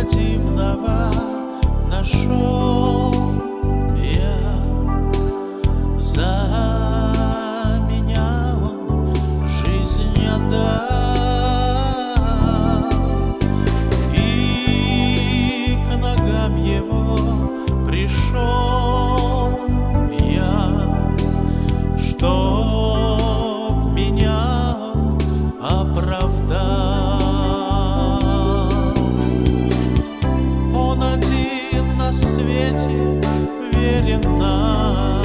дивного нашел я, за меня он жизнь отдал, и к ногам его пришел я, чтоб меня он оправдал. Он один на свете верен нам,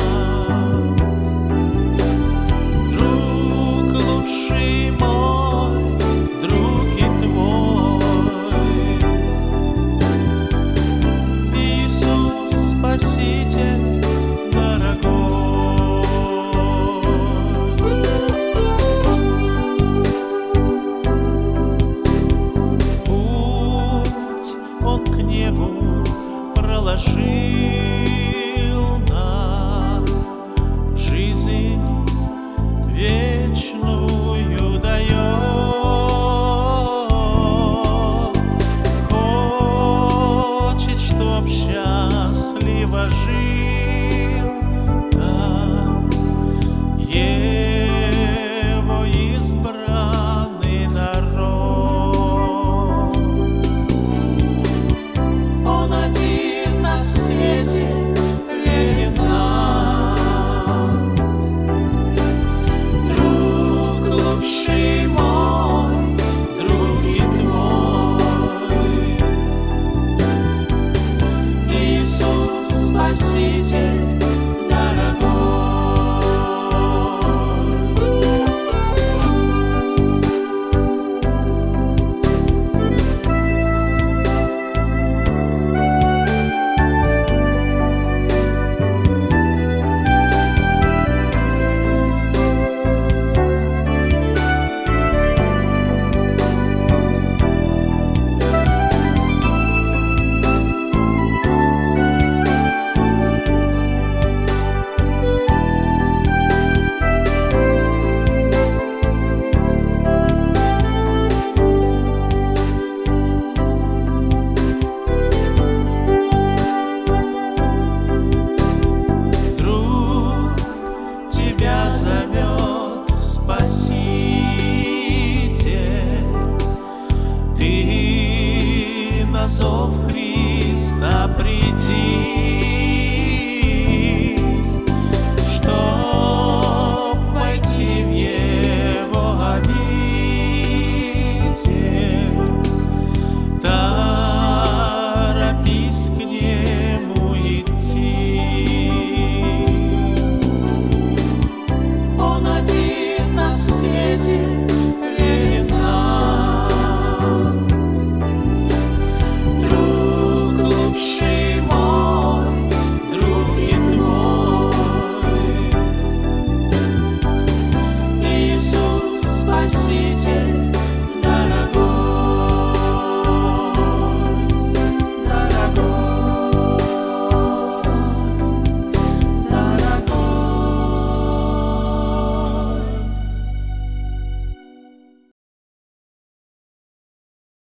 друг лучший мой, друг и твой, Иисус Спаситель дорогой. Путь он к небу проложил нам, жизнь вечную дает. Хочет, чтоб счастливо жил там его избранный народ. Он один на свете верен нам, друг лучший мой, друг и твой, Иисус Спаситель дорогой. Тебя зовет Спаситель, ты на зов Христа приди.